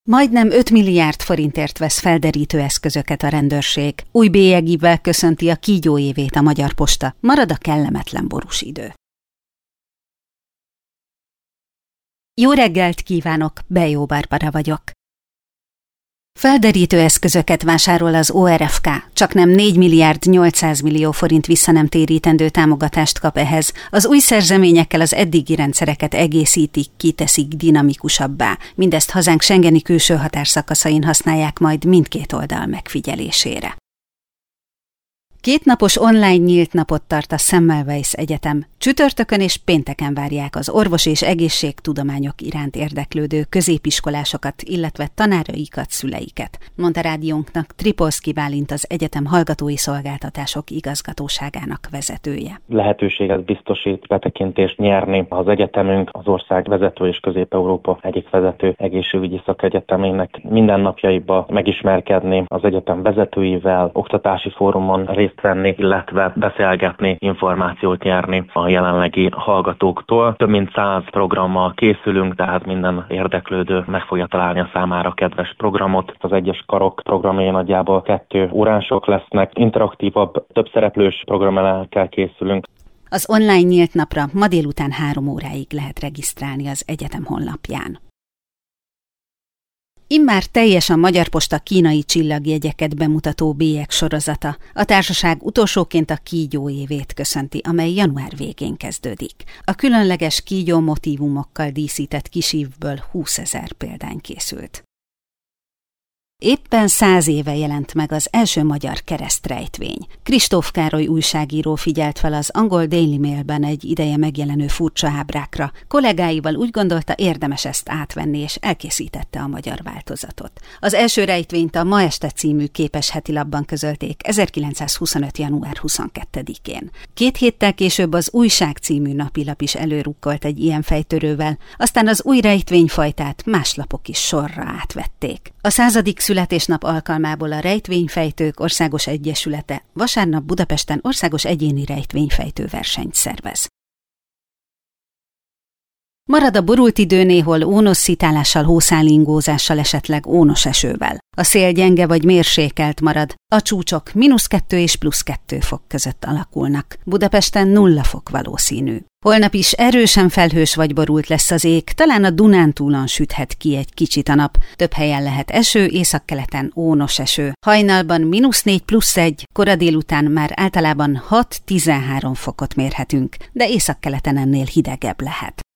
Majdnem 5 milliárd forintért vesz felderítő eszközöket a rendőrség. Új bélyegével köszönti a kígyó évét a Magyar Posta. Marad a kellemetlen borús idő. Jó reggelt kívánok, Bejó Barbara vagyok. Felderítő eszközöket vásárol az ORFK, csaknem 4 milliárd 800 millió forint visszanemtérítendő támogatást kap ehhez. Az új szerzeményekkel az eddigi rendszereket egészítik, kiteszik dinamikusabbá. Mindezt hazánk schengeni külső határszakaszain használják majd mindkét oldal megfigyelésére. 2 napos online nyílt napot tart a Semmelweis Egyetem. Csütörtökön és pénteken várják az orvos- és egészségtudományok iránt érdeklődő középiskolásokat, illetve tanáraikat, szüleiket, mondta rádiónknak Tripolszky Bálint, az egyetem hallgatói szolgáltatások igazgatóságának vezetője. Lehetőséget biztosít betekintést nyerni az egyetemünk az ország vezető és Közép-Európa egyik vezető egészségügyi szakegyetemének mindennapjaiba megismerkedni az egyetem vezetőivel, oktatási fórumon részt venni, illetve beszélgetni, információt nyerni a jelenlegi hallgatóktól. Több mint 100 programmal készülünk, tehát minden érdeklődő meg fogja találni a számára kedves programot. Az egyes karok programjai nagyjából 2 órások lesznek, interaktívabb, több szereplős programmal készülünk. Az online nyílt napra ma délután 3 óráig lehet regisztrálni az egyetem honlapján. Immár teljes a Magyar Posta kínai csillagjegyeket bemutató bélyeg sorozata. A társaság utolsóként a kígyó évét köszönti, amely január végén kezdődik. A különleges kígyó motívumokkal díszített kisívből 20 000 példány készült. Éppen 100 éve jelent meg az első magyar keresztrejtvény. Kristóf Károly újságíró figyelt fel az angol Daily Mailben egy ideje megjelenő furcsa ábrákra. Kollégáival úgy gondolta, érdemes ezt átvenni, és elkészítette a magyar változatot. Az első rejtvényt a Ma este című képes hetilapban közölték 1925. január 22-én. 2 héttel később az Újság című napilap is előrukkolt egy ilyen fejtörővel, aztán az új rejtvényfajtát más lapok is sorra átvették. A 100. születésnap alkalmából a Rejtvényfejtők Országos Egyesülete vasárnap Budapesten országos egyéni rejtvényfejtő versenyt szervez. Marad a borult idő, néhol ónos szitálással, hószálingózással, esetleg ónos esővel. A szél gyenge vagy mérsékelt marad, a csúcsok -2 és +2 fok között alakulnak. Budapesten 0 fok valószínű. Holnap is erősen felhős vagy borult lesz az ég, talán a Dunántúlon süthet ki egy kicsit a nap. Több helyen lehet eső, északkeleten ónos eső. Hajnalban -4 +1, kora délután már általában 6-13 fokot mérhetünk, de északkeleten ennél hidegebb lehet.